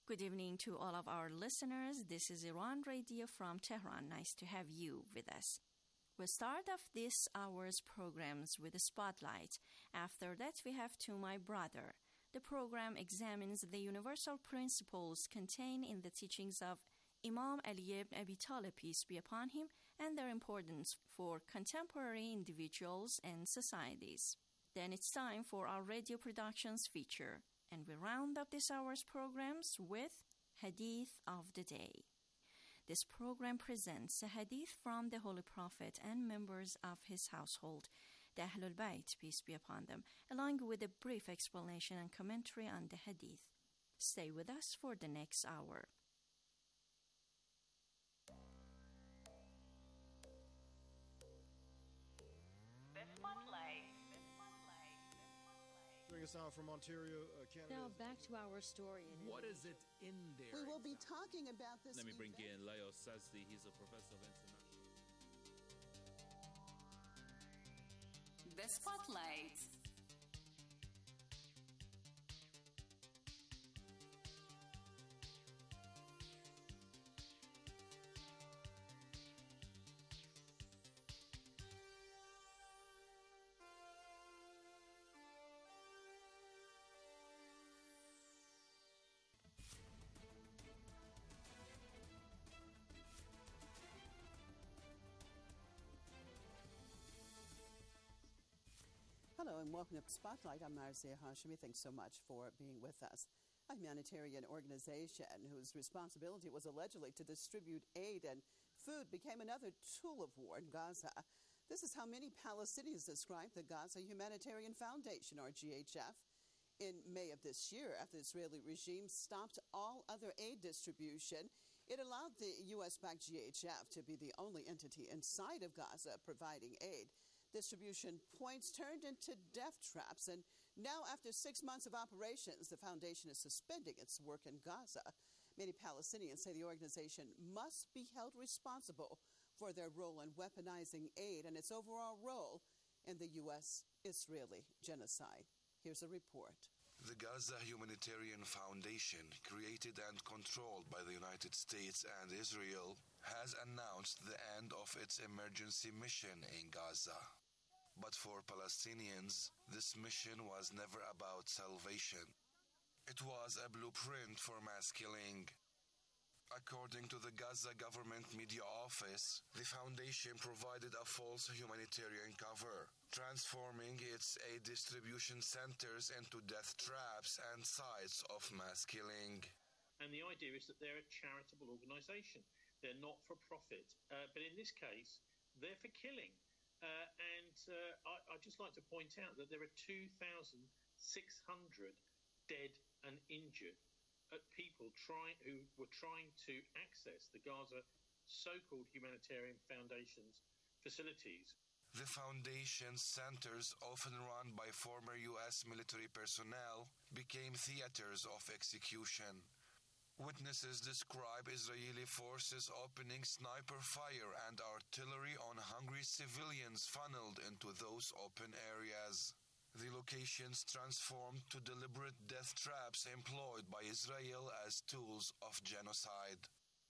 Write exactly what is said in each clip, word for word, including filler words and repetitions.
Good evening to all of our listeners. This is Iran Radio from Tehran. Nice to have you with us. We'll start off this hour's programs with a spotlight. After that, we have To My Brother. The program examines the universal principles contained in the teachings of Imam Ali ibn Abi Talib, peace be upon him, and their importance for contemporary individuals and societies. Then it's time for our radio productions feature. And we round up this hour's programs with Hadith of the Day. This program presents a hadith from the Holy Prophet and members of his household, the Ahlul Bayt, peace be upon them, along with a brief explanation and commentary on the hadith. Stay with us for the next hour. The Spotlight. Bring us out from Ontario, uh, Canada. Now back to our story. What is it in there? We will be talking about this. Let me bring event. in Leo Sazdi. He's a professor of international. The Spotlight. Hello and welcome to Spotlight. I'm Marzieh Hashemi. Thanks so much for being with us. A humanitarian organization whose responsibility was allegedly to distribute aid and food became another tool of war in Gaza. This is how many Palestinians describe the Gaza Humanitarian Foundation, or G H F. In May of this year, after the Israeli regime stopped all other aid distribution, it allowed the U S-backed G H F to be the only entity inside of Gaza providing aid. Distribution points turned into death traps, and now after six months of operations, the foundation is suspending its work in Gaza. Many Palestinians say the organization must be held responsible for their role in weaponizing aid and its overall role in the U S-Israeli genocide. Here's a report. The Gaza Humanitarian Foundation, created and controlled by the United States and Israel, has announced the end of its emergency mission in Gaza. But for Palestinians, this mission was never about salvation. It was a blueprint for mass killing. According to the Gaza government media office, the foundation provided a false humanitarian cover, transforming its aid distribution centers into death traps and sites of mass killing. And the idea is that they're a charitable organisation. They're not for profit. Uh, but in this case, they're for killing. Uh, and uh, I, I'd just like to point out that there are two thousand six hundred dead and injured uh, people trying who were trying to access the Gaza so-called Humanitarian Foundation's facilities. The foundation's centers, often run by former U S military personnel, became theaters of execution. Witnesses describe Israeli forces opening sniper fire and artillery on hungry civilians funneled into those open areas. The locations transformed to deliberate death traps employed by Israel as tools of genocide.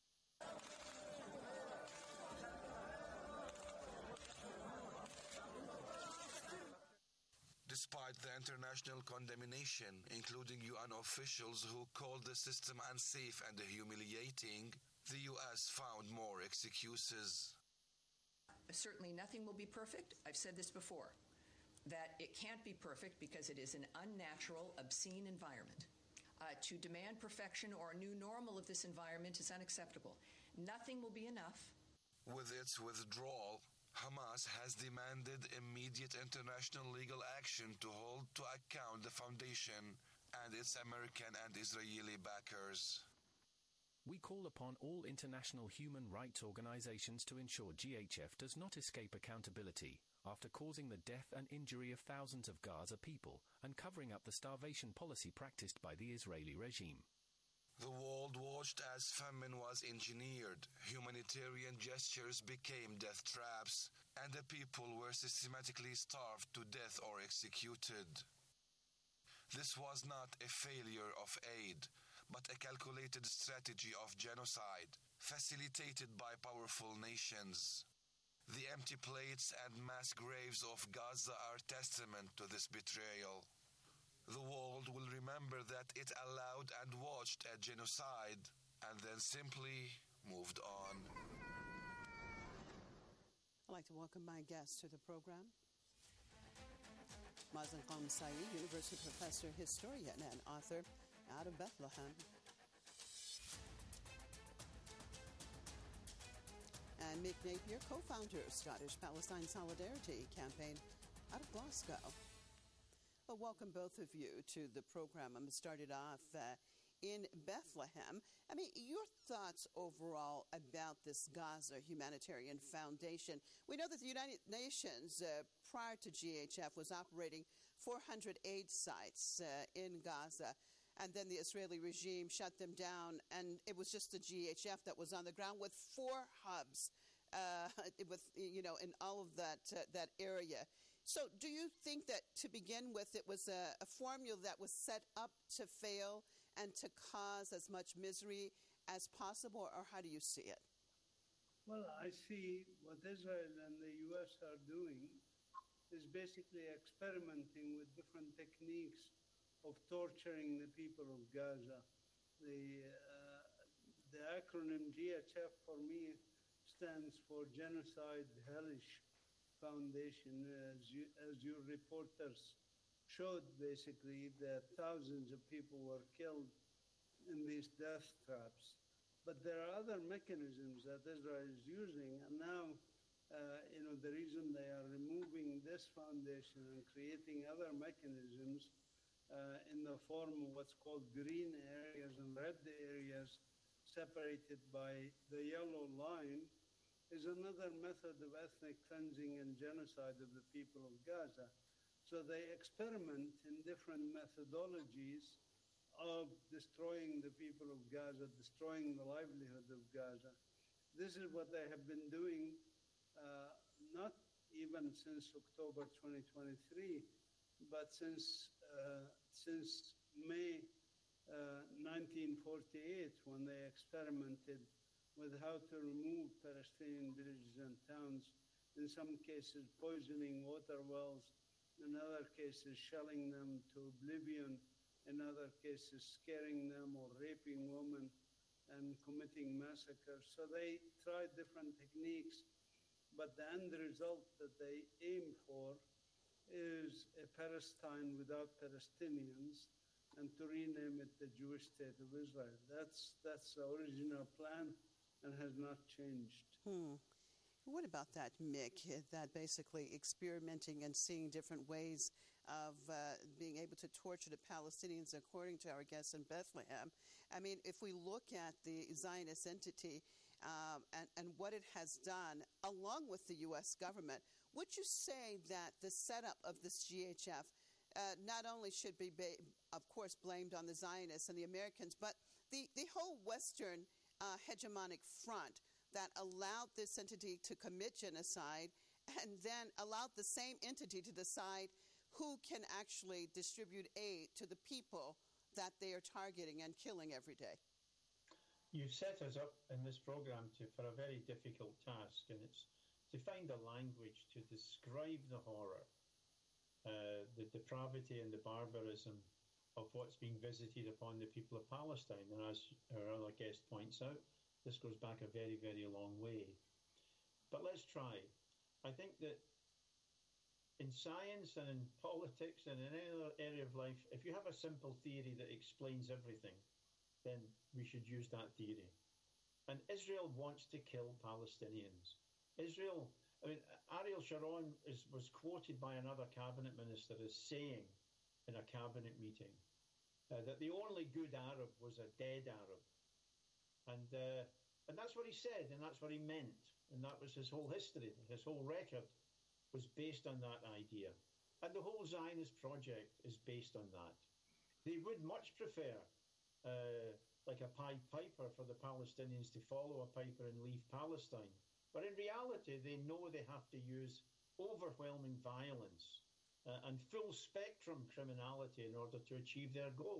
Despite the international condemnation, including U N officials who called the system unsafe and humiliating, the U S found more excuses. Certainly nothing will be perfect. I've said this before, that it can't be perfect because it is an unnatural, obscene environment. Uh, to demand perfection or a new normal of this environment is unacceptable. Nothing will be enough. With its withdrawal, Hamas has demanded immediate international legal action to hold to account the foundation and its American and Israeli backers. We call upon all international human rights organizations to ensure G H F does not escape accountability after causing the death and injury of thousands of Gaza people and covering up the starvation policy practiced by the Israeli regime. The world watched as famine was engineered, humanitarian gestures became death traps, and the people were systematically starved to death or executed. This was not a failure of aid, but a calculated strategy of genocide, facilitated by powerful nations. The empty plates and mass graves of Gaza are testament to this betrayal. The world will remember that it allowed and watched a genocide and then simply moved on. I'd like to welcome my guest to the program. Mazen Qamsai, University professor, historian, and author out of Bethlehem. And Mick Napier, co-founder of Scottish Palestine Solidarity Campaign out of Glasgow. Well, welcome both of you to the program. I'm going to start it off uh, in Bethlehem. I mean, your thoughts overall about this Gaza Humanitarian Foundation. We know that the United Nations, uh, prior to G H F, was operating four hundred aid sites uh, in Gaza. And then the Israeli regime shut them down, and it was just the G H F that was on the ground with four hubs, uh, with you know, in all of that uh, that area. So, do you think that to begin with, it was a, a formula that was set up to fail and to cause as much misery as possible, or how do you see it? Well, I see what Israel and the U S are doing is basically experimenting with different techniques of torturing the people of Gaza. The, uh, the acronym G H F for me stands for Genocide Hellish Foundation. As, you, as your reporters showed, basically, that thousands of people were killed in these death traps. But there are other mechanisms that Israel is using, and now, uh, you know, the reason they are removing this foundation and creating other mechanisms uh, in the form of what's called green areas and red areas separated by the yellow line is another method of ethnic cleansing and genocide of the people of Gaza. So they experiment in different methodologies of destroying the people of Gaza, destroying the livelihood of Gaza. This is what they have been doing uh, not even since October twenty twenty-three, but since, uh, since May uh, nineteen forty-eight, when they experimented with how to remove Palestinian villages and towns, in some cases poisoning water wells, in other cases shelling them to oblivion, in other cases scaring them or raping women and committing massacres. So they tried different techniques, but the end result that they aim for is a Palestine without Palestinians, and to rename it the Jewish state of Israel. That's, that's the original plan, and has not changed. Hmm. What about that, Mick, that basically experimenting and seeing different ways of uh, being able to torture the Palestinians, according to our guests in Bethlehem? I mean, if we look at the Zionist entity um, and, and what it has done, along with the U S government, would you say that the setup of this G H F uh, not only should be, ba- of course, blamed on the Zionists and the Americans, but the, the whole Western Uh, hegemonic front that allowed this entity to commit genocide and then allowed the same entity to decide who can actually distribute aid to the people that they are targeting and killing every day? You've set us up in this program to, for a very difficult task, and it's to find a language to describe the horror, uh, the depravity and the barbarism of what's being visited upon the people of Palestine. And as our other guest points out, this goes back a very, very long way. But let's try. I think that in science and in politics and in any other area of life, if you have a simple theory that explains everything, then we should use that theory. And Israel wants to kill Palestinians. Israel, I mean, Ariel Sharon is, was quoted by another cabinet minister as saying in a cabinet meeting uh, that the only good Arab was a dead Arab. And uh, and that's what he said, and that's what he meant. And that was his whole history. His whole record was based on that idea. And the whole Zionist project is based on that. They would much prefer, uh, like a Pied Piper, for the Palestinians to follow a piper and leave Palestine. But in reality, they know they have to use overwhelming violence Uh, and full spectrum criminality in order to achieve their goal.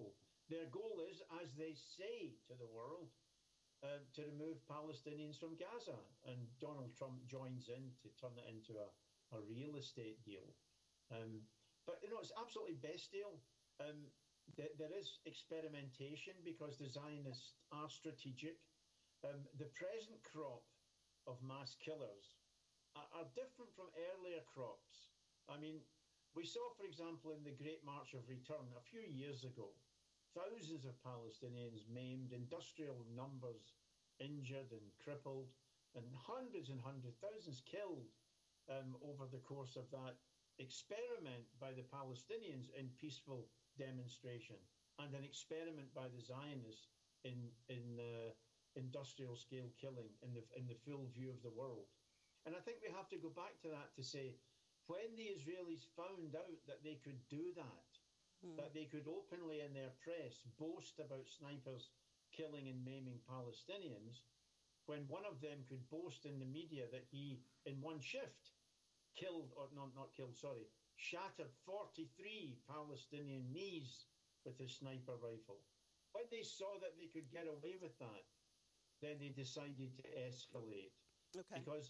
Their goal is, as they say to the world, uh, to remove Palestinians from Gaza. And Donald Trump joins in to turn it into a, a real estate deal. Um, but, you know, it's absolutely bestial. Um, th- there is experimentation because the Zionists are strategic. Um, the present crop of mass killers are, are different from earlier crops. I mean, we saw, for example, in the Great March of Return a few years ago, thousands of Palestinians maimed, industrial numbers injured and crippled, and hundreds and hundreds, thousands killed um, over the course of that experiment by the Palestinians in peaceful demonstration, and an experiment by the Zionists in in uh, industrial scale killing in the in the full view of the world. And I think we have to go back to that to say, when the Israelis found out that they could do that, mm. that they could openly in their press boast about snipers killing and maiming Palestinians, when one of them could boast in the media that he, in one shift, killed, or not, not killed, sorry, shattered forty-three Palestinian knees with his sniper rifle. When they saw that they could get away with that, then they decided to escalate. Okay. Because,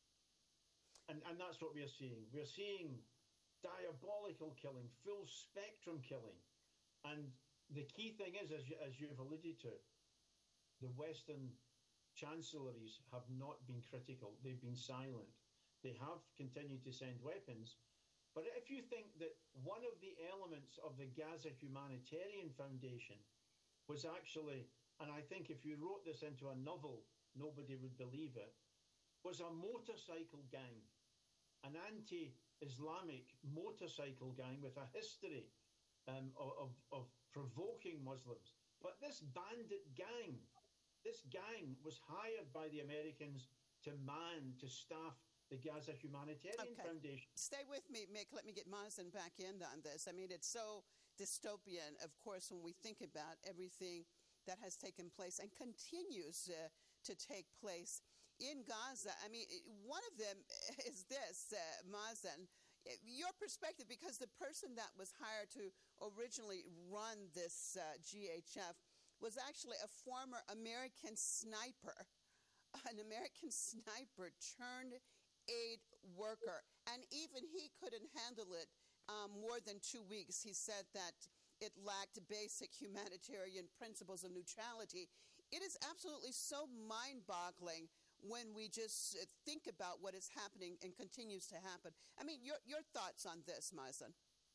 and, and that's what we're seeing. We're seeing diabolical killing, full spectrum killing. And the key thing is, as, you, as you've alluded to, the Western chancelleries have not been critical. They've been silent. They have continued to send weapons. But if you think that one of the elements of the Gaza Humanitarian Foundation was actually, and I think if you wrote this into a novel, nobody would believe it, was a motorcycle gang, an anti-Islamic motorcycle gang with a history um, of, of provoking Muslims. But this bandit gang, this gang was hired by the Americans to man, to staff the Gaza Humanitarian okay. Foundation. Stay with me, Mick. Let me get Mazen back in on this. I mean, it's so dystopian, of course, when we think about everything that has taken place and continues uh, to take place in Gaza. I mean, one of them is this, uh, Mazen, your perspective, because the person that was hired to originally run this uh, G H F was actually a former American sniper, an American sniper turned aid worker. And even he couldn't handle it um, more than two weeks. He said that it lacked basic humanitarian principles of neutrality. It is absolutely so mind-boggling when we just think about what is happening and continues to happen. I mean, your your thoughts on this, Mazen?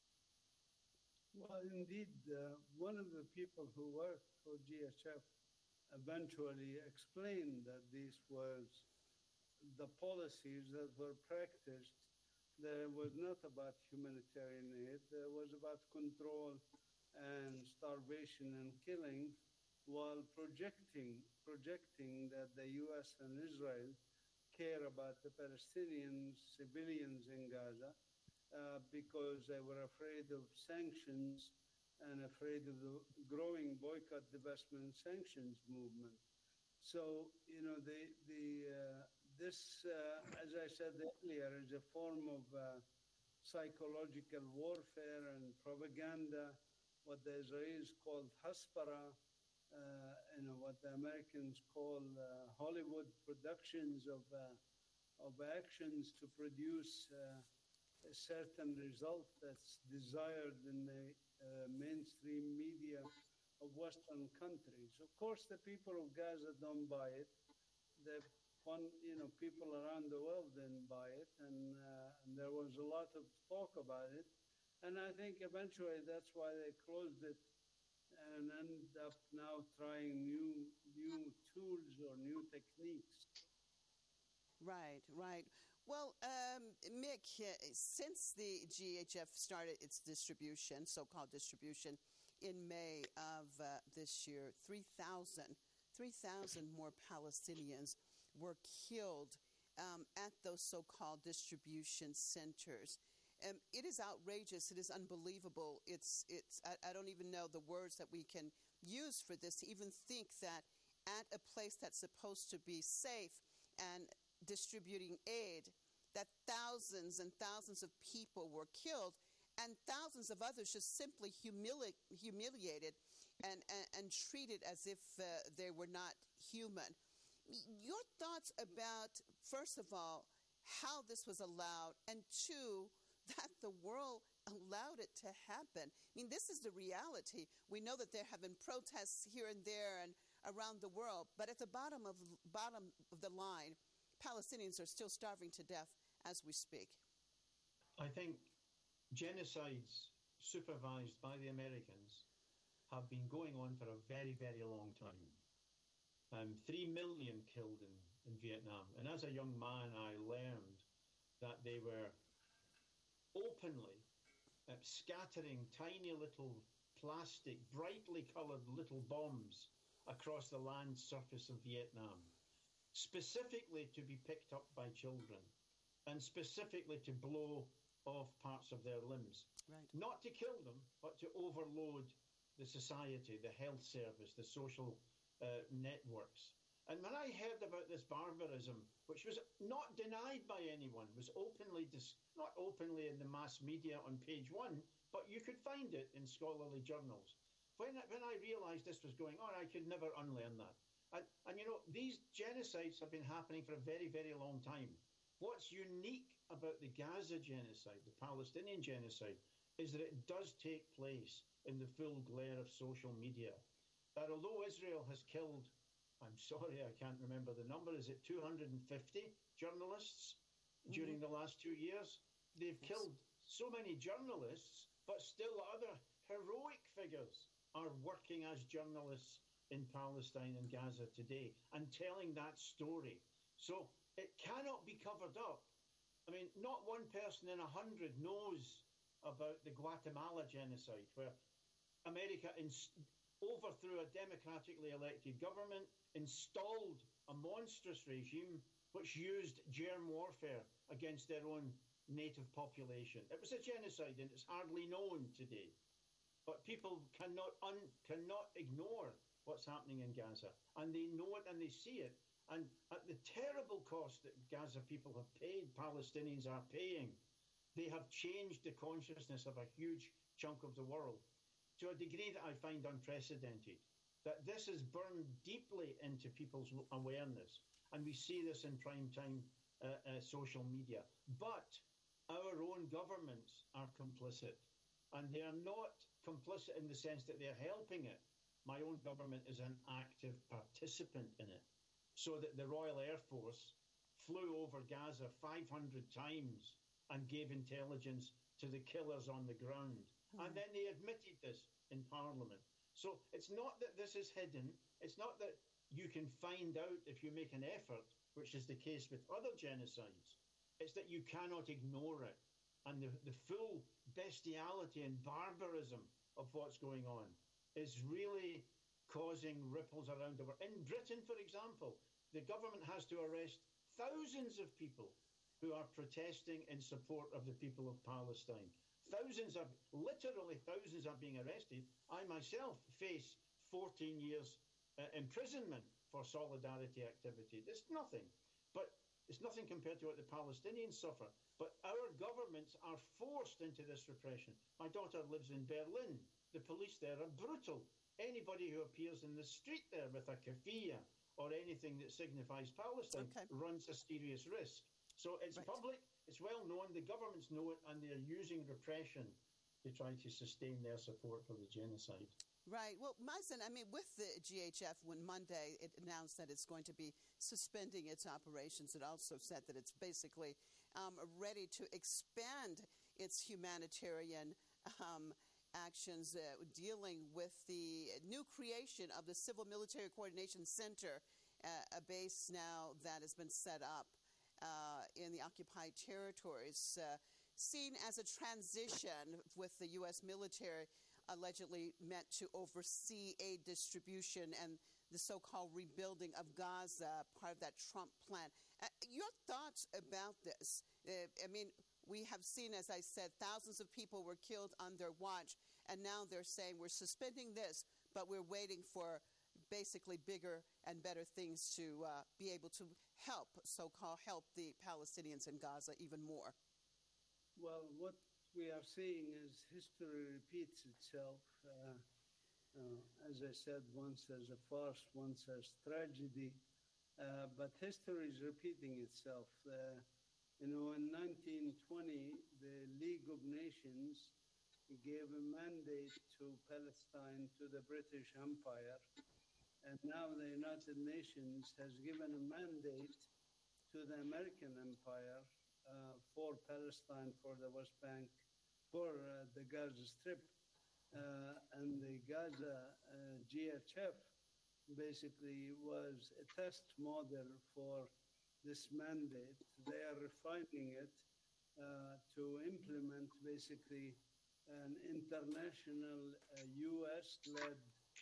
Well, indeed, uh, one of the people who worked for G H F eventually explained that this was the policies that were practiced. That it was not about humanitarian aid, it was about control and starvation and killing, while projecting projecting that the U S and Israel care about the Palestinian civilians in Gaza uh, because they were afraid of sanctions and afraid of the growing boycott, divestment, sanctions movement. So, you know, the the uh, this, uh, as I said earlier, is a form of uh, psychological warfare and propaganda, what the Israelis called Haspara, Uh, you know, what the Americans call uh, Hollywood productions of uh, of actions to produce uh, a certain result that's desired in the uh, mainstream media of Western countries. Of course, the people of Gaza don't buy it. The one, you know, people around the world didn't buy it, and, uh, and there was a lot of talk about it. And I think eventually that's why they closed it and end up now trying new new tools or new techniques. Right, right. Well, um, Mick, uh, since the G H F started its distribution, so-called distribution, in May of uh, this year, three thousand more Palestinians were killed um, at those so-called distribution centers. Um, it is outrageous. It is unbelievable. It's, it's. I, I don't even know the words that we can use for this to even think that at a place that's supposed to be safe and distributing aid, that thousands and thousands of people were killed. and thousands of others just simply humili- humiliated and, and, and treated as if uh, they were not human. Your thoughts about, first of all, how this was allowed, and two, that the world allowed it to happen. I mean, this is the reality. We know that there have been protests here and there and around the world, but at the bottom of bottom of the line, Palestinians are still starving to death as we speak. I think genocides supervised by the Americans have been going on for a very, very long time. Um, three million killed in, in Vietnam. And as a young man, I learned that they were openly uh, scattering tiny little plastic, brightly coloured little bombs across the land surface of Vietnam, specifically to be picked up by children and specifically to blow off parts of their limbs. Right. Not to kill them, but to overload the society, the health service, the social uh, networks. And when I heard about this barbarism, which was not denied by anyone, was openly, dis- not openly in the mass media on page one, but you could find it in scholarly journals. When I, when I realised this was going on, I could never unlearn that. And, and, you know, these genocides have been happening for a very, very long time. What's unique about the Gaza genocide, the Palestinian genocide, is that it does take place in the full glare of social media. That although Israel has killed, I'm sorry, I can't remember the number, is it two hundred fifty journalists mm-hmm. during the last two years? They've yes. killed so many journalists, but still other heroic figures are working as journalists in Palestine and Gaza today and telling that story. So it cannot be covered up. I mean, not one person in a hundred knows about the Guatemala genocide, where America ins- overthrew a democratically elected government, installed a monstrous regime which used germ warfare against their own native population. It was a genocide, and it's hardly known today. But people cannot un- cannot ignore what's happening in Gaza, and they know it and they see it. And at the terrible cost that Gaza people have paid, Palestinians are paying, they have changed the consciousness of a huge chunk of the world to a degree that I find unprecedented. That this is burned deeply into people's awareness, and we see this in prime time uh, uh, social media. But our own governments are complicit, and they are not complicit in the sense that they're helping it. My own government is an active participant in it, so that the Royal Air Force flew over Gaza five hundred times and gave intelligence to the killers on the ground. Mm. And then they admitted this in Parliament. So it's not that this is hidden. It's not that you can find out if you make an effort, which is the case with other genocides. It's that you cannot ignore it. And the, the full bestiality and barbarism of what's going on is really causing ripples around the world. In Britain, for example, the government has to arrest thousands of people who are protesting in support of the people of Palestine. Thousands of, literally thousands are being arrested. I myself face fourteen years uh, imprisonment for solidarity activity. It's nothing, but it's nothing compared to what the Palestinians suffer. But our governments are forced into this repression. My daughter lives in Berlin. The police there are brutal. Anybody who appears in the street there with a keffiyeh or anything that signifies Palestine okay. runs a serious risk. So it's right. public, it's well known, the governments know it, and they're using repression to try to sustain their support for the genocide. Right. Well, Mazen, I mean, with the G H F, when Monday it announced that it's going to be suspending its operations, it also said that it's basically um, ready to expand its humanitarian um, actions uh, dealing with the new creation of the Civil Military Coordination Center, uh, a base now that has been set up uh, in the occupied territories, uh, seen as a transition with the U S military allegedly meant to oversee aid distribution and the so-called rebuilding of Gaza, part of that Trump plan. Uh, your thoughts about this? Uh, I mean, we have seen, as I said, thousands of people were killed on their watch, and now they're saying we're suspending this, but we're waiting for basically bigger and better things to uh, be able to help, so-called help the Palestinians in Gaza even more. Well, what we are seeing is history repeats itself. Uh, uh, as I said, once as a farce, once as tragedy. Uh, but history is repeating itself. Uh, you know, in nineteen twenty, the League of Nations gave a mandate to Palestine, to the British Empire. And now the United Nations has given a mandate to the American Empire uh, for Palestine, for the West Bank, for uh, the Gaza Strip. Uh, and the Gaza uh, G H F basically was a test model for this mandate. They are refining it uh, to implement basically an international uh, U S-led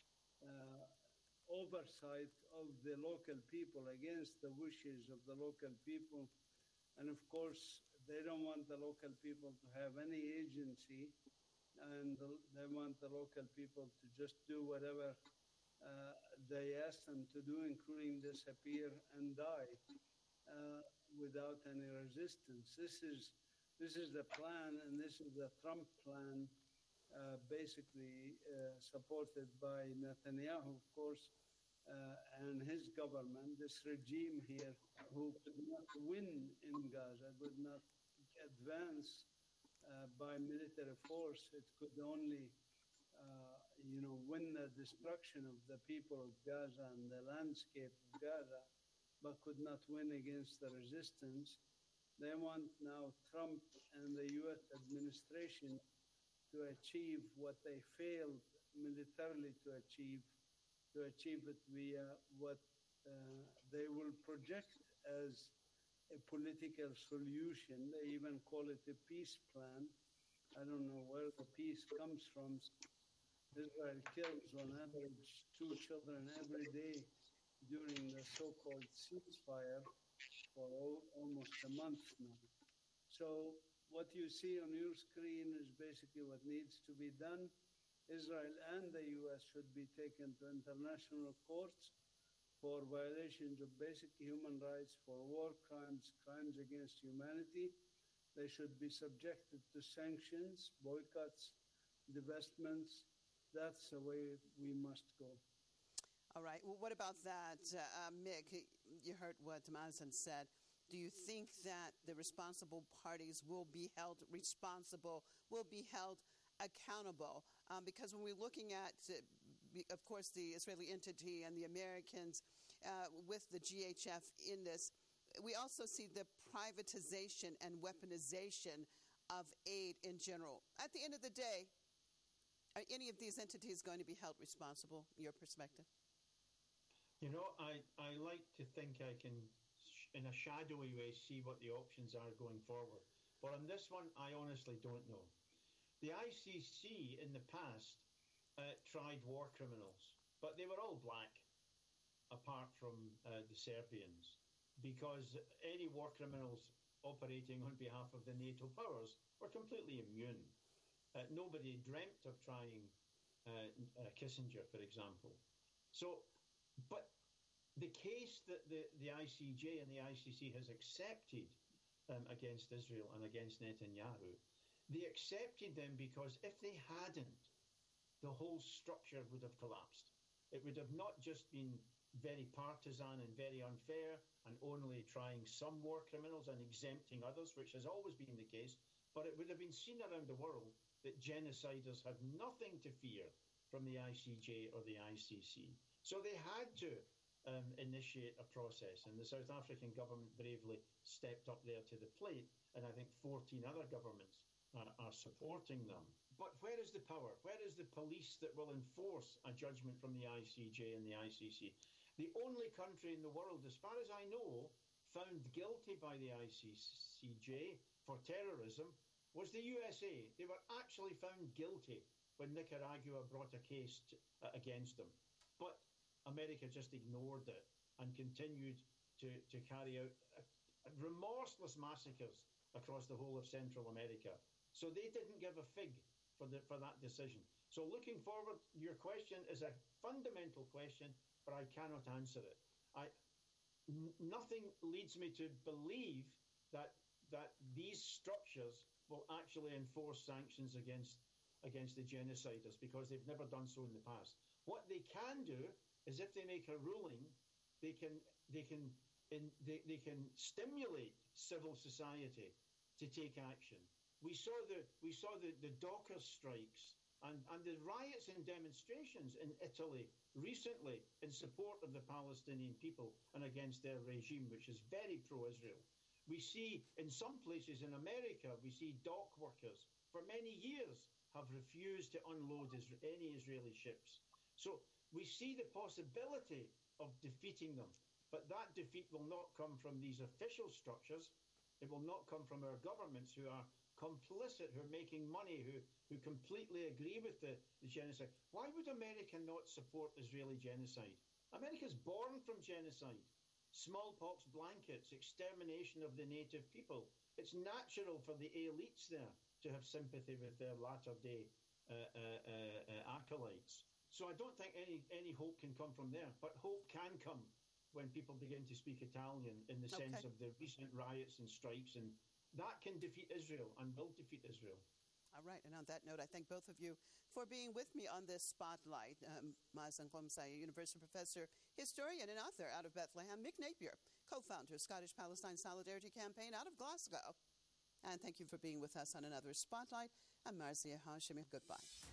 uh, oversight of the local people against the wishes of the local people. And of course, they don't want the local people to have any agency, and they want the local people to just do whatever uh, they ask them to do, including disappear and die uh, without any resistance. This is this is the plan, and this is the Trump plan, uh, basically uh, supported by Netanyahu, of course, uh, and his government, this regime here, who could not win in Gaza, could not advance uh, by military force. It could only, uh, you know, win the destruction of the people of Gaza and the landscape of Gaza, but could not win against the resistance. They want now Trump and the U S administration to achieve what they failed militarily to achieve, to achieve it via what uh, they will project as a political solution. They even call it a peace plan. I don't know where the peace comes from. Israel kills on average two children every day during the so-called ceasefire for all, almost a month now. So what you see on your screen is basically what needs to be done. Israel and the U S should be taken to international courts for violations of basic human rights, for war crimes, crimes against humanity. They should be subjected to sanctions, boycotts, divestments. That's the way we must go. All right. Well, what about that, uh, Mick? You heard what Mazen said. Do you think that the responsible parties will be held responsible, will be held accountable? Um, because when we're looking at, uh, of course, the Israeli entity and the Americans uh, with the G H F in this, we also see the privatization and weaponization of aid in general. At the end of the day, are any of these entities going to be held responsible, your perspective? You know, I, I like to think I can, in a shadowy way, see what the options are going forward. But on this one, I honestly don't know. The I C C in the past uh, tried war criminals, but they were all black, apart from uh, the Serbians, because any war criminals operating on behalf of the NATO powers were completely immune. Uh, nobody dreamt of trying uh, uh, Kissinger, for example. So, but the case that the, the I C J and the I C C has accepted um, against Israel and against Netanyahu, they accepted them because if they hadn't, the whole structure would have collapsed. It would have not just been very partisan and very unfair and only trying some war criminals and exempting others, which has always been the case, but it would have been seen around the world that genociders had nothing to fear from the I C J or the I C C. So they had to um, initiate a process, and the South African government bravely stepped up there to the plate, and I think fourteen other governments uh, are supporting them. But where is the power? Where is the police that will enforce a judgment from the I C J and the I C C? The only country in the world, as far as I know, found guilty by the I C C J for terrorism was the U S A. They were actually found guilty when Nicaragua brought a case to, uh, against them. But America just ignored it and continued to, to carry out uh, remorseless massacres across the whole of Central America. So they didn't give a fig for, the, for that decision. So looking forward, your question is a fundamental question, but I cannot answer it. I, n- nothing leads me to believe that that these structures will actually enforce sanctions against against the genociders, because they've never done so in the past. What they can do is, if they make a ruling, they can they can in, they, they can stimulate civil society to take action. We saw the we saw the, the Dockers strikes and, and the riots and demonstrations in Italy recently in support of the Palestinian people and against their regime, which is very pro-Israel. We see in some places in America, we see dock workers for many years have refused to unload Isra- any Israeli ships. So we see the possibility of defeating them, but that defeat will not come from these official structures. It will not come from our governments, who are complicit, who are making money, who, who completely agree with the, the genocide. Why would America not support Israeli genocide? America's born from genocide. Smallpox blankets, extermination of the native people. It's natural for the elites there to have sympathy with their latter-day uh, uh, uh, uh, acolytes. So I don't think any, any hope can come from there, but hope can come when people begin to speak Italian, in the Okay. sense of the recent riots and strikes, and that can defeat Israel and will defeat Israel. All right, and on that note, I thank both of you for being with me on this spotlight. Um, Mazen Khomsei, University professor, historian, and author out of Bethlehem. Mick Napier, co-founder, Scottish-Palestine Solidarity Campaign out of Glasgow. And thank you for being with us on another spotlight. I'm Marzieh Hashemi. Goodbye.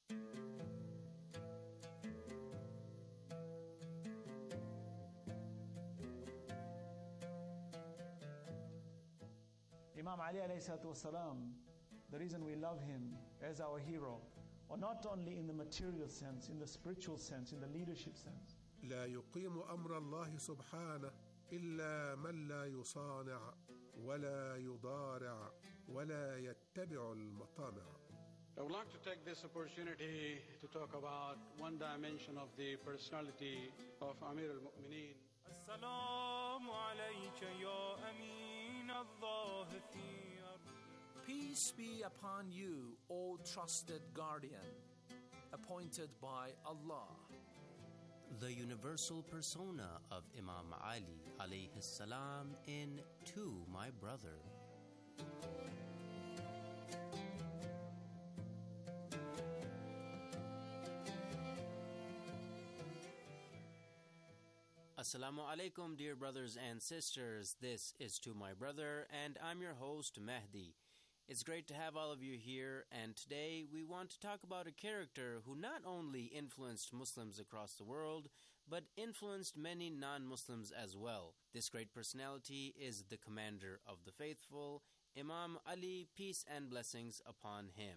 Imam Ali alayhi salatu wasalam, the reason we love him as our hero, or not only in the material sense, in the spiritual sense, in the leadership sense. لا يقيم أمر الله سبحانه إلا من لا يصانع ولا يضارع ولا يتبع المطامع. I would like to take this opportunity to talk about one dimension of the personality of Amir al-Mu'mineen. السلام عليك يا أمين الله في Peace be upon you, O trusted guardian, appointed by Allah. The universal persona of Imam Ali alayhi salam in To My Brother. Assalamu alaikum, dear brothers and sisters. This is To My Brother, and I'm your host, Mehdi. It's great to have all of you here, and today we want to talk about a character who not only influenced Muslims across the world, but influenced many non-Muslims as well. This great personality is the commander of the faithful, Imam Ali, peace and blessings upon him.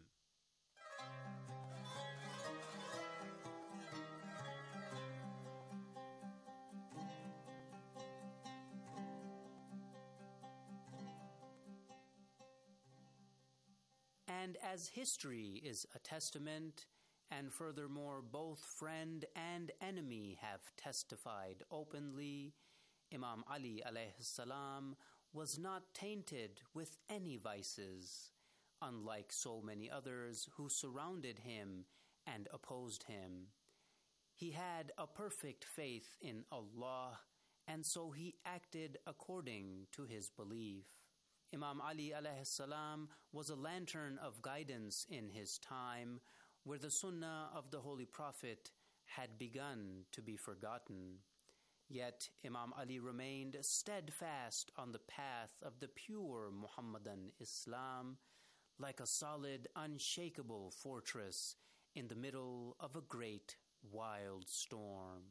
And as history is a testament, and furthermore both friend and enemy have testified openly, Imam Ali alayhi salam was not tainted with any vices, unlike so many others who surrounded him and opposed him. He had a perfect faith in Allah, and so he acted according to his belief. Imam Ali alayhi salam was a lantern of guidance in his time, where the sunnah of the Holy Prophet had begun to be forgotten. Yet Imam Ali remained steadfast on the path of the pure Muhammadan Islam, like a solid, unshakable fortress in the middle of a great, wild storm.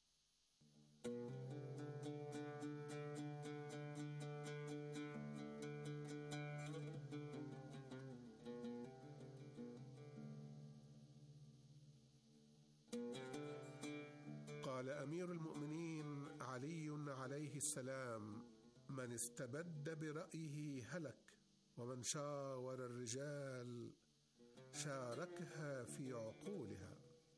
قال أمير المؤمنين علي عليه السلام: من استبد برأيه هلك، ومن شاور الرجال شاركها في عقولها.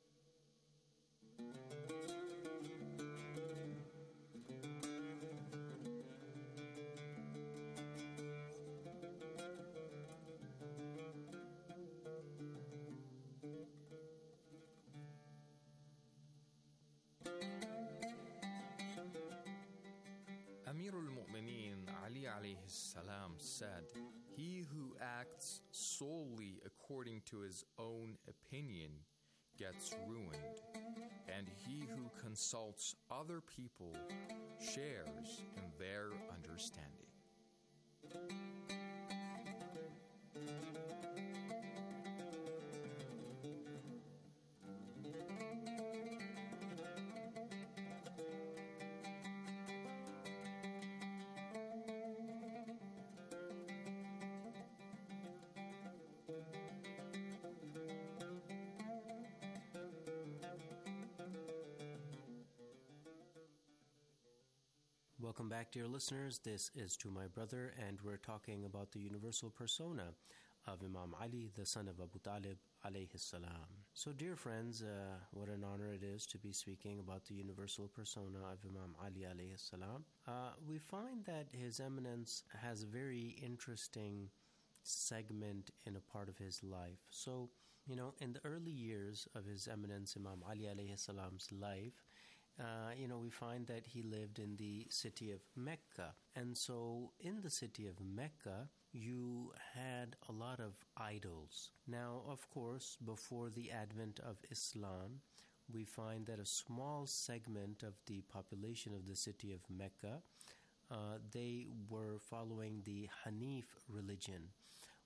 Amir al-Mu'mineen Ali alayhi salam said, "He who acts solely according to his own opinion gets ruined, and he who consults other people shares in their understanding." Welcome back, dear listeners. This is To My Brother, and we're talking about the universal persona of Imam Ali, the son of Abu Talib, alayhi salam. So, dear friends, uh, what an honor it is to be speaking about the universal persona of Imam Ali, alayhi salam. Uh, we find that His Eminence has a very interesting segment in a part of his life. So, you know, in the early years of His Eminence, Imam Ali, alayhi salam's life, Uh, you know, we find that he lived in the city of Mecca. And so in the city of Mecca, you had a lot of idols. Now, of course, before the advent of Islam, we find that a small segment of the population of the city of Mecca, uh, they were following the Hanif religion,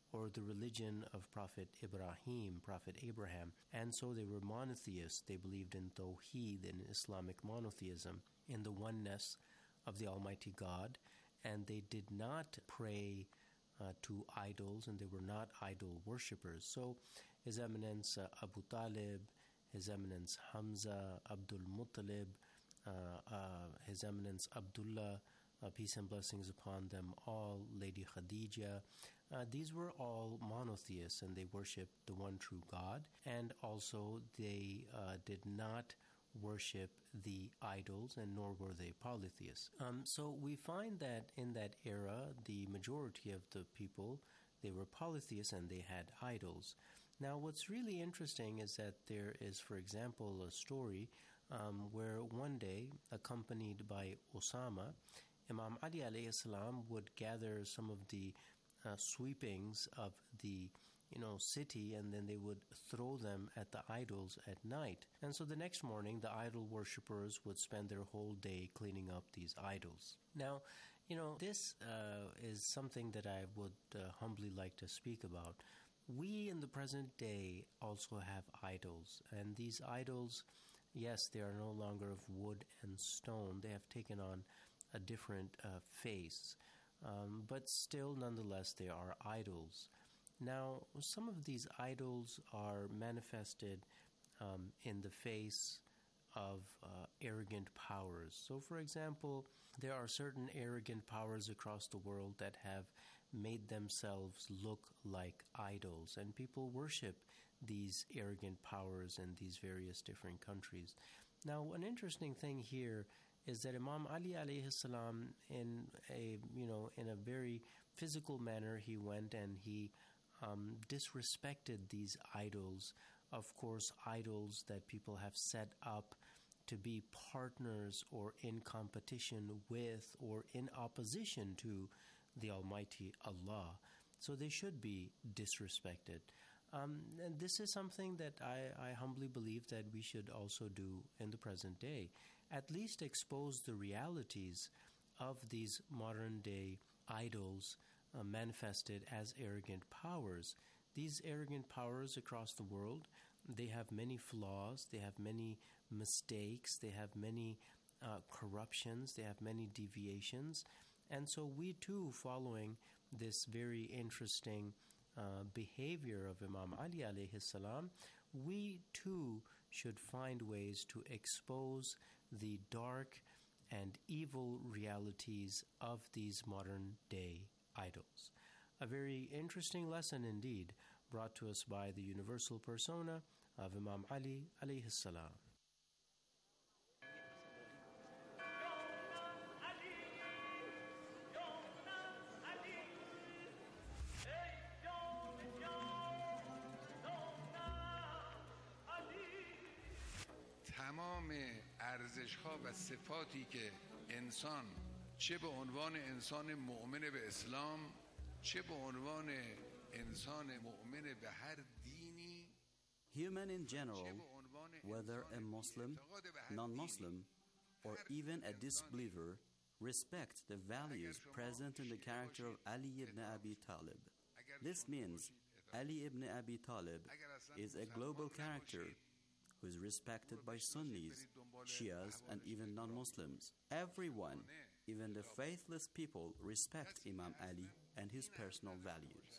or the religion of Prophet Ibrahim, Prophet Abraham. And so they were monotheists. They believed in Tawheed, in Islamic monotheism, in the oneness of the Almighty God. And they did not pray uh, to idols, and they were not idol worshippers. So His Eminence uh, Abu Talib, His Eminence Hamza, Abdul Muttalib, uh, uh, His Eminence Abdullah, uh, peace and blessings upon them all, Lady Khadija, uh, these were all monotheists, and they worshipped the one true God, and also they uh, did not worship the idols, and nor were they polytheists. Um, so we find that in that era, the majority of the people, they were polytheists and they had idols. Now, what's really interesting is that there is, for example, a story um, where one day, accompanied by Osama, Imam Ali alayhi salam would gather some of the uh, sweepings of the you know, city, and then they would throw them at the idols at night. And so the next morning, the idol worshippers would spend their whole day cleaning up these idols. Now, you know, this uh, is something that I would uh, humbly like to speak about. We in the present day also have idols, and these idols, yes, they are no longer of wood and stone. They have taken on a different uh, face, um, but still, nonetheless, they are idols. Now, some of these idols are manifested um, in the face of uh, arrogant powers. So, for example, there are certain arrogant powers across the world that have made themselves look like idols, and people worship these arrogant powers in these various different countries. Now, an interesting thing here is that Imam Ali alayhi salam, in a you know in a very physical manner, he went and he Um, disrespected these idols, of course, idols that people have set up to be partners or in competition with or in opposition to the Almighty Allah. So they should be disrespected. Um, and this is something that I, I humbly believe that we should also do in the present day. At least expose the realities of these modern day idols Uh, manifested as arrogant powers. These arrogant powers across the world, they have many flaws, they have many mistakes, they have many uh, corruptions, they have many deviations. And so we too, following this very interesting uh, behavior of Imam Ali alayhi salam, we too should find ways to expose the dark and evil realities of these modern day idols. A very interesting lesson indeed, brought to us by the universal persona of Imam Ali alayhi salam. تمام ارزش‌ها و صفاتی که انسان چه به عنوان انسان مؤمن به اسلام چه به عنوان انسان مؤمن به هر دینی Human in general, whether a Muslim, non-Muslim, or even a disbeliever, respect the values present in the character of Ali ibn Abi Talib. This means Ali ibn Abi Talib is a global character who is respected by Sunnis, Shias, and even non-Muslims. Everyone, even the faithless people, respect Imam Ali and his personal values.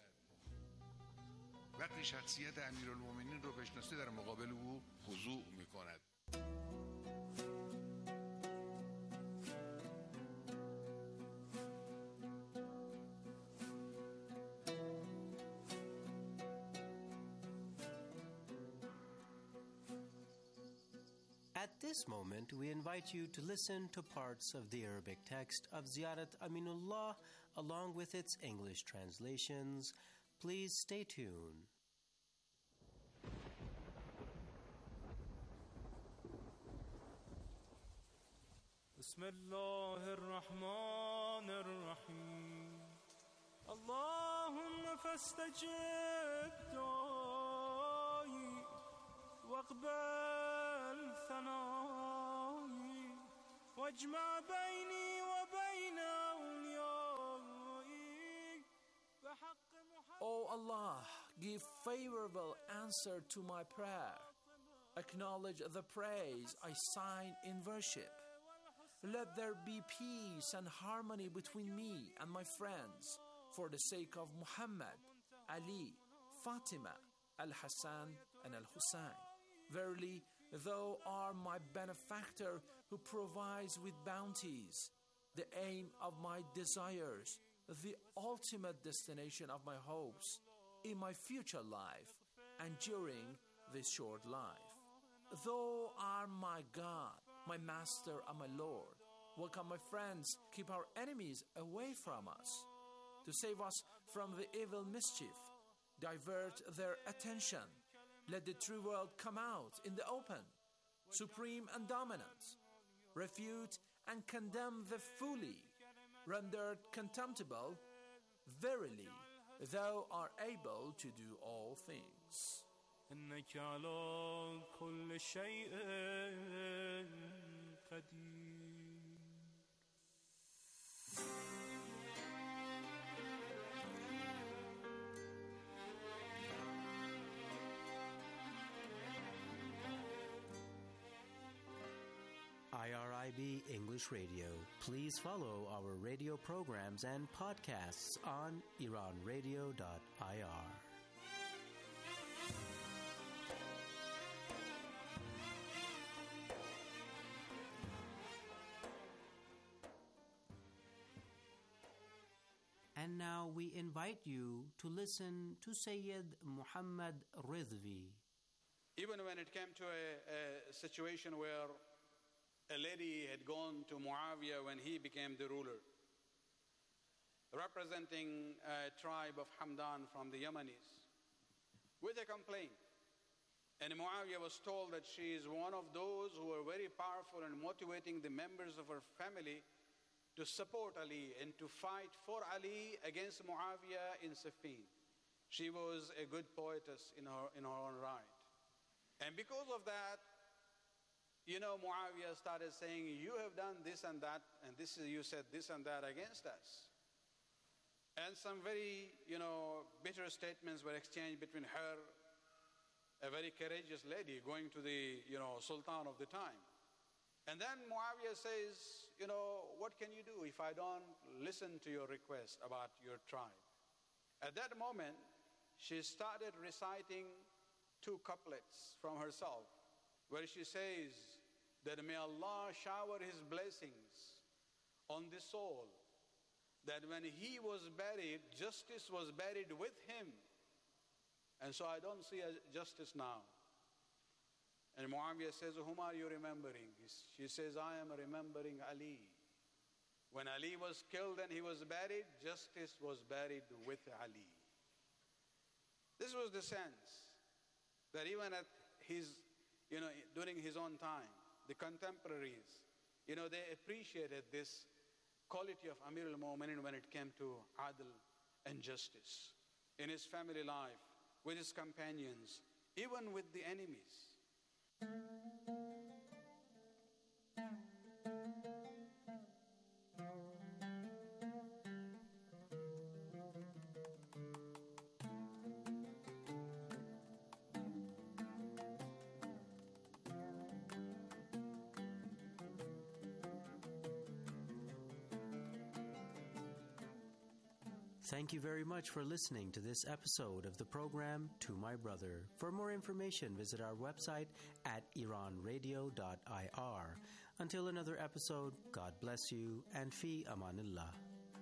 وقتی شخصیت امیرالمومنین رو بشناسه در مقابل او خضوع میکند. At this moment, we invite you to listen to parts of the Arabic text of Ziyarat Aminullah along with its English translations. Please stay tuned. بسم الله الرحمن الرحيم اللهم فاستجب دعائي واقبل ثنائي واجمع بيني وبين أوليائي بحق محمد. O Allah, give favorable answer to my prayer. Acknowledge the praise I sign in worship. Let there be peace and harmony between me and my friends for the sake of Muhammad, Ali, Fatima, Al-Hassan, and Al-Hussein. Verily, thou art my benefactor who provides with bounties, the aim of my desires, the ultimate destination of my hopes in my future life and during this short life. Thou art my God, my Master and my Lord. Welcome, my friends, keep our enemies away from us. To save us from the evil mischief, divert their attention. Let the true world come out in the open, supreme and dominant. Refute and condemn the fully, rendered contemptible. Verily, thou art able to do all things. إنك على كل شيء قدير. I R I B English Radio. Please follow our radio programs and podcasts on iran radio dot I R. And now we invite you to listen to Sayyid Muhammad Ridvi. Even when it came to a, a situation where a lady had gone to Muawiyah when he became the ruler, representing a tribe of Hamdan from the Yemenis, with a complaint. And Muawiyah was told that she is one of those who are very powerful in motivating the members of her family to support Ali and to fight for Ali against Muawiyah in Siffin. She was a good poetess in her, in her own right. And because of that, you know, Muawiyah started saying, you have done this and that, and this is, you said this and that against us. And some very, you know, bitter statements were exchanged between her, a very courageous lady, going to the, you know, Sultan of the time. And then Muawiyah says, you know, what can you do if I don't listen to your request about your tribe? At that moment, she started reciting two couplets from herself, where she says that may Allah shower His blessings on the soul, that when he was buried, justice was buried with him. And so I don't see a justice now. And Muawiyah says, whom are you remembering? She says, I am remembering Ali. When Ali was killed and he was buried, justice was buried with Ali. This was the sense that even at his, you know, during his own time, the contemporaries, you know, they appreciated this quality of Amir al-Mu'minin when it came to adl and justice in his family life, with his companions, even with the enemies. Thank you very much for listening to this episode of the program To My Brother. For more information, visit our website at iran radio dot I R. Until another episode, God bless you and fi amanillah.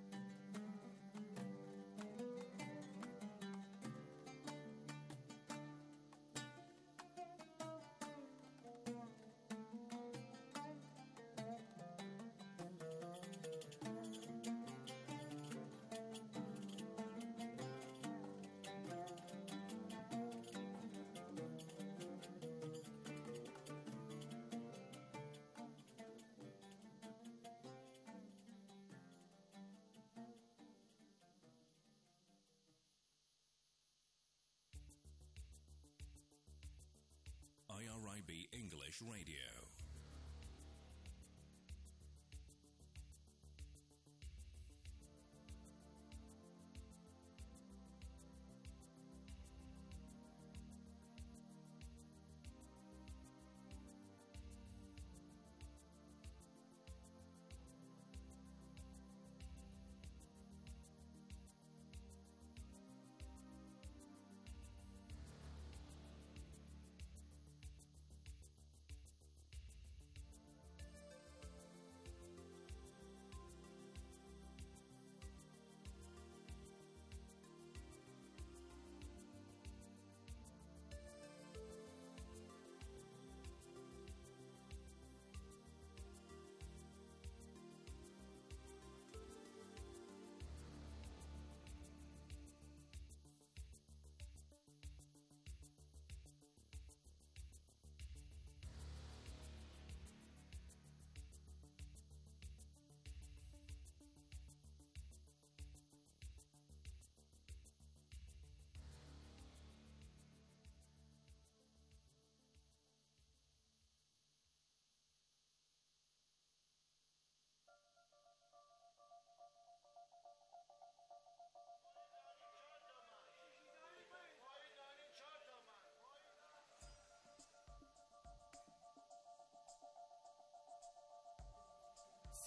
I R I B English Radio.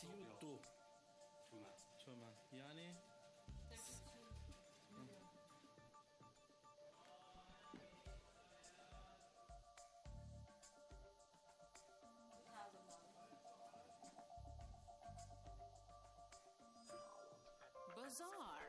سی و دو تومن یعنی Bazaar.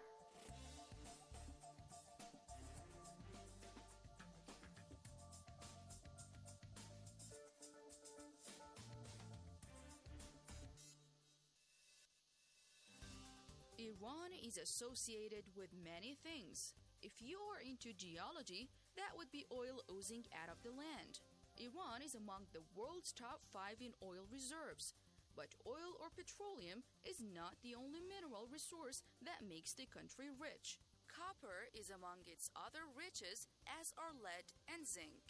Iran is associated with many things. If you are into geology, that would be oil oozing out of the land. Iran is among the world's top five in oil reserves. But oil or petroleum is not the only mineral resource that makes the country rich. Copper is among its other riches, as are lead and zinc.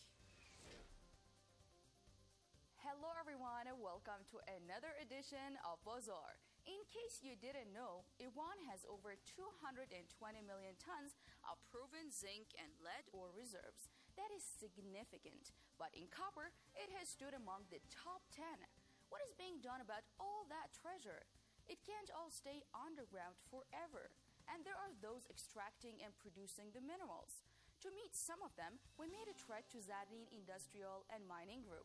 Hello everyone and welcome to another edition of Bazaar. In case you didn't know, Iran has over two hundred twenty million tons of proven zinc and lead ore reserves. That is significant, but in copper, it has stood among the top ten. What is being done about all that treasure? It can't all stay underground forever, and there are those extracting and producing the minerals. To meet some of them, we made a trek to Zarin Industrial and Mining Group.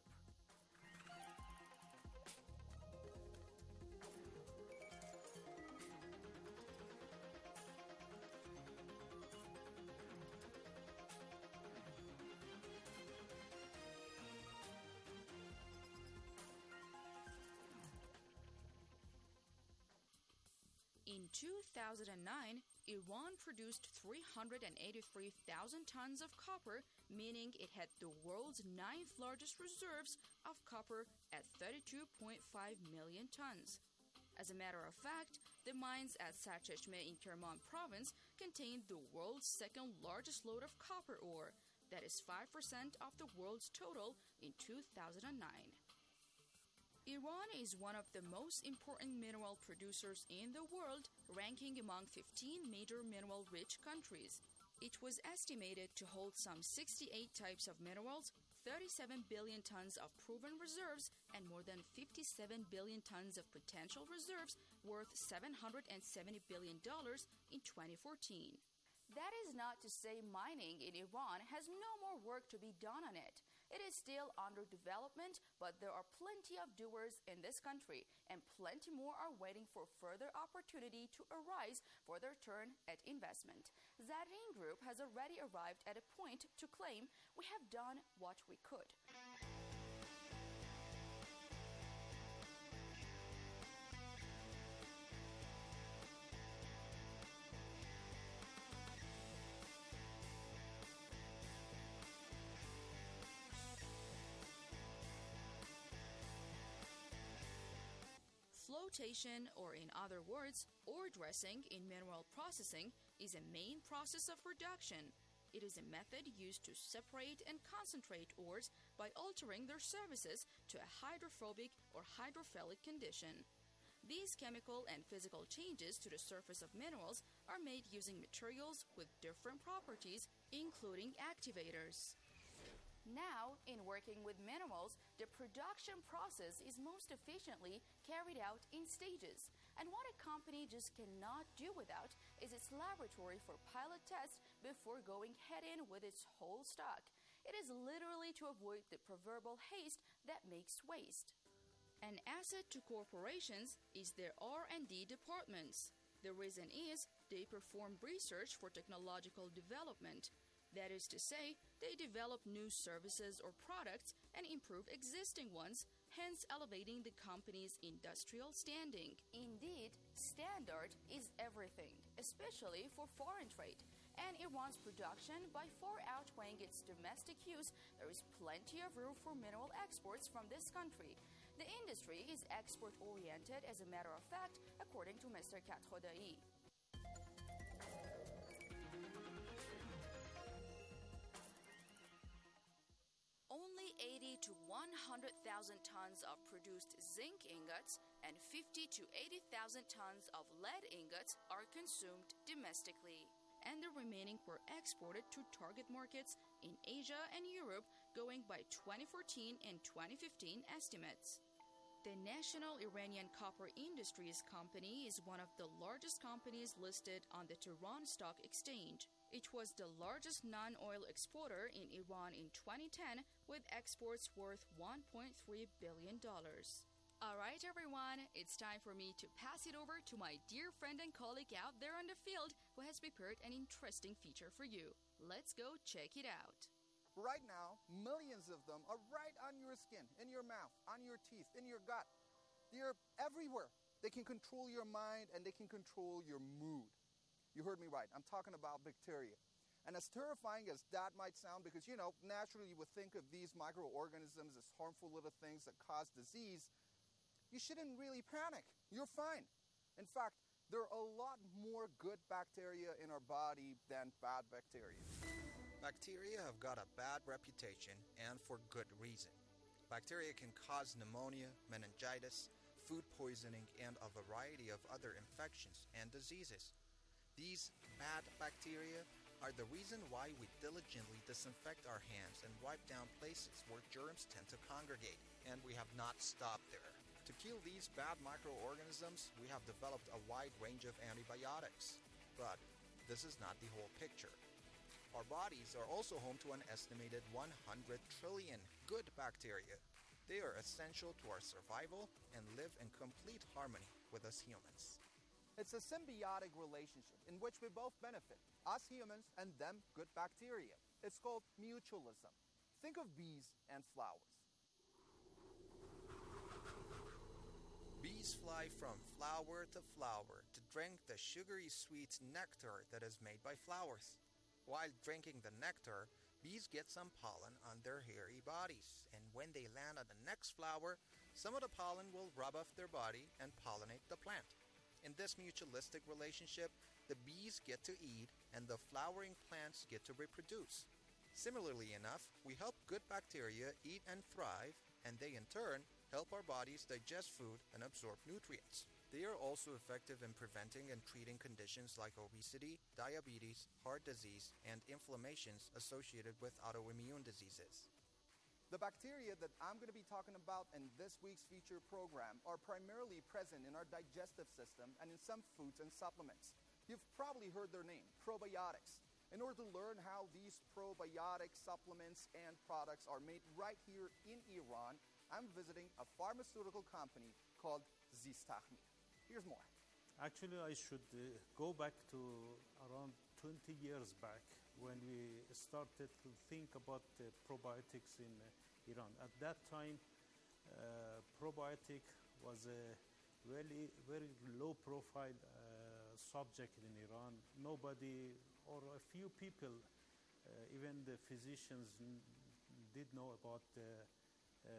In two thousand nine, Iran produced three hundred eighty-three thousand tons of copper, meaning it had the world's ninth largest reserves of copper at thirty-two point five million tons. As a matter of fact, the mines at Sarcheshme in Kerman province contained the world's second largest load of copper ore, that is five percent of the world's total in two thousand nine. Iran is one of the most important mineral producers in the world, ranking among fifteen major mineral-rich countries. It was estimated to hold some sixty-eight types of minerals, thirty-seven billion tons of proven reserves, and more than fifty-seven billion tons of potential reserves worth seven hundred seventy billion dollars in twenty fourteen. That is not to say mining in Iran has no more work to be done on it. It is still under development, but there are plenty of doers in this country, and plenty more are waiting for further opportunity to arise for their turn at investment. Zarin Group has already arrived at a point to claim we have done what we could. Flotation, or in other words, ore dressing in mineral processing, is a main process of reduction. It is a method used to separate and concentrate ores by altering their surfaces to a hydrophobic or hydrophilic condition. These chemical and physical changes to the surface of minerals are made using materials with different properties, including activators. Now, in working with minerals, the production process is most efficiently carried out in stages. And what a company just cannot do without is its laboratory for pilot tests before going head-in with its whole stock. It is literally to avoid the proverbial haste that makes waste. An asset to corporations is their R and D departments. The reason is they perform research for technological development. That is to say, they develop new services or products and improve existing ones, hence elevating the company's industrial standing. Indeed, standard is everything, especially for foreign trade. And Iran's production by far outweighing its domestic use, there is plenty of room for mineral exports from this country. The industry is export-oriented, as a matter of fact, according to Mister Katkhodai. Only eighty to one hundred thousand tons of produced zinc ingots and fifty to eighty thousand tons of lead ingots are consumed domestically, and the remaining were exported to target markets in Asia and Europe, going by twenty fourteen and twenty fifteen estimates. The National Iranian Copper Industries Company is one of the largest companies listed on the Tehran Stock Exchange. It was the largest non-oil exporter in Iran in twenty ten, with exports worth one point three billion dollars. All right, everyone, it's time for me to pass it over to my dear friend and colleague out there on the field who has prepared an interesting feature for you. Let's go check it out. Right now, millions of them are right on your skin, in your mouth, on your teeth, in your gut. They're everywhere. They can control your mind and they can control your mood. You heard me right. I'm talking about bacteria. And as terrifying as that might sound, because, you know, naturally you would think of these microorganisms as harmful little things that cause disease, you shouldn't really panic. You're fine. In fact, there are a lot more good bacteria in our body than bad bacteria. Bacteria have got a bad reputation, and for good reason. Bacteria can cause pneumonia, meningitis, food poisoning, and a variety of other infections and diseases. These bad bacteria are the reason why we diligently disinfect our hands and wipe down places where germs tend to congregate, and we have not stopped there. To kill these bad microorganisms, we have developed a wide range of antibiotics. But this is not the whole picture. Our bodies are also home to an estimated one hundred trillion good bacteria. They are essential to our survival and live in complete harmony with us humans. It's a symbiotic relationship in which we both benefit, us humans and them good bacteria. It's called mutualism. Think of bees and flowers. Bees fly from flower to flower to drink the sugary sweet nectar that is made by flowers. While drinking the nectar, bees get some pollen on their hairy bodies, and when they land on the next flower, some of the pollen will rub off their body and pollinate the plant. In this mutualistic relationship, the bees get to eat and the flowering plants get to reproduce. Similarly enough, we help good bacteria eat and thrive, and they in turn help our bodies digest food and absorb nutrients. They are also effective in preventing and treating conditions like obesity, diabetes, heart disease, and inflammations associated with autoimmune diseases. The bacteria that I'm going to be talking about in this week's feature program are primarily present in our digestive system and in some foods and supplements. You've probably heard their name, probiotics. In order to learn how these probiotic supplements and products are made right here in Iran, I'm visiting a pharmaceutical company called Zistachmir. Here's more. Actually, I should uh, go back to around twenty years back when we started to think about uh, probiotics in uh, Iran. At that time, uh, probiotic was a really very low-profile uh, subject in Iran. Nobody, or a few people, uh, even the physicians, n- did know about the uh,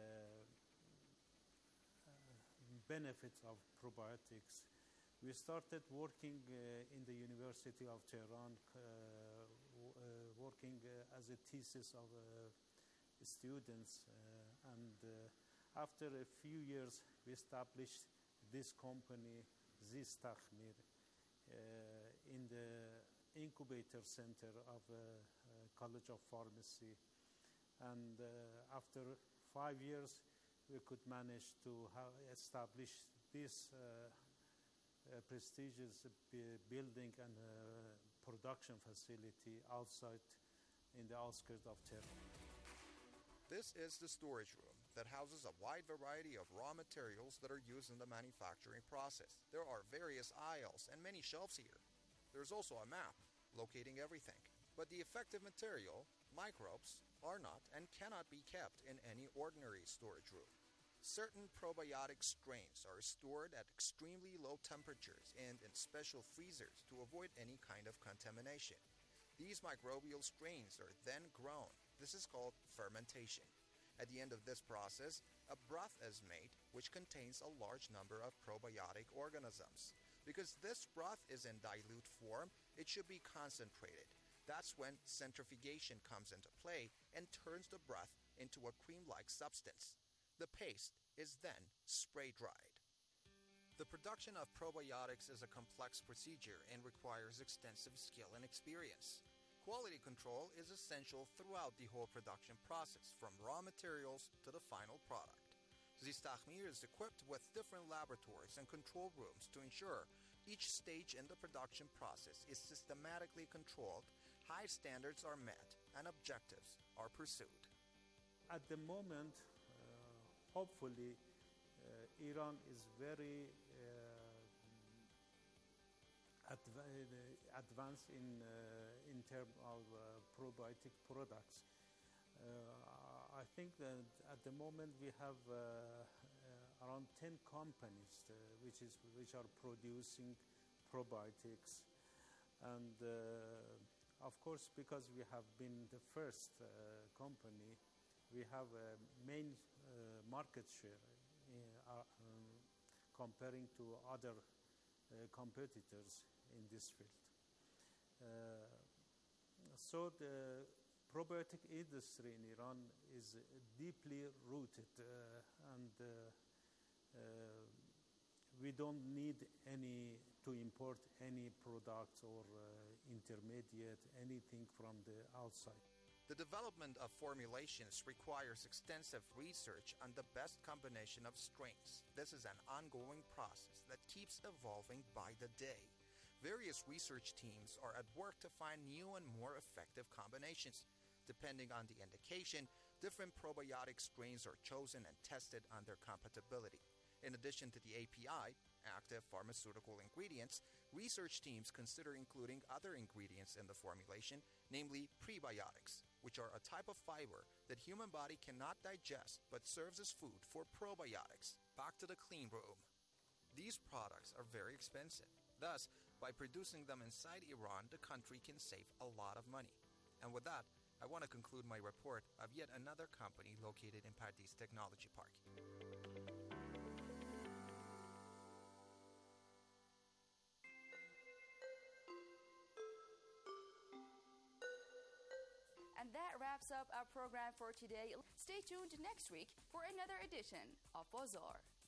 benefits of probiotics. We started working uh, in the University of Tehran, uh, w- uh, working uh, as a thesis of uh, students, uh, and uh, after a few years, we established this company, Zistachmir, uh, in the incubator center of uh, uh, College of Pharmacy. And uh, after five years, we could manage to ha- establish this uh, uh, prestigious b- building and uh, production facility outside in the outskirts of Tehran. This is the storage room that houses a wide variety of raw materials that are used in the manufacturing process. There are various aisles and many shelves here. There's also a map locating everything. But the effective material, microbes, are not and cannot be kept in any ordinary storage room. Certain probiotic strains are stored at extremely low temperatures and in special freezers to avoid any kind of contamination. These microbial strains are then grown. This is called fermentation. At the end of this process, a broth is made which contains a large number of probiotic organisms. Because this broth is in dilute form, it should be concentrated. That's when centrifugation comes into play and turns the broth into a cream-like substance. The paste is then spray-dried. The production of probiotics is a complex procedure and requires extensive skill and experience. Quality control is essential throughout the whole production process, from raw materials to the final product. Zistachmir is equipped with different laboratories and control rooms to ensure each stage in the production process is systematically controlled, high standards are met, and objectives are pursued. At the moment, uh, hopefully, uh, Iran is very uh, adv- advanced in, uh, in terms of uh, probiotic products. Uh, I think that at the moment we have uh, uh, around ten companies uh, which is which are producing probiotics, and uh, of course, because we have been the first uh, company, we have a main uh, market share in, uh, um, comparing to other uh, competitors in this field. Uh, so the probiotic industry in Iran is deeply rooted, uh, and uh, uh, we don't need any to import any products or uh, intermediate, anything from the outside. The development of formulations requires extensive research on the best combination of strains. This is an ongoing process that keeps evolving by the day. Various research teams are at work to find new and more effective combinations. Depending on the indication, different probiotic strains are chosen and tested on their compatibility. In addition to the A P I, active pharmaceutical ingredients, research teams consider including other ingredients in the formulation, namely prebiotics, which are a type of fiber that human body cannot digest but serves as food for probiotics. Back to the clean room. These products are very expensive. Thus, by producing them inside Iran, the country can save a lot of money. And with that, I want to conclude my report of yet another company located in Pardees Technology Park. And that wraps up our program for today. Stay tuned next week for another edition of Bazaar.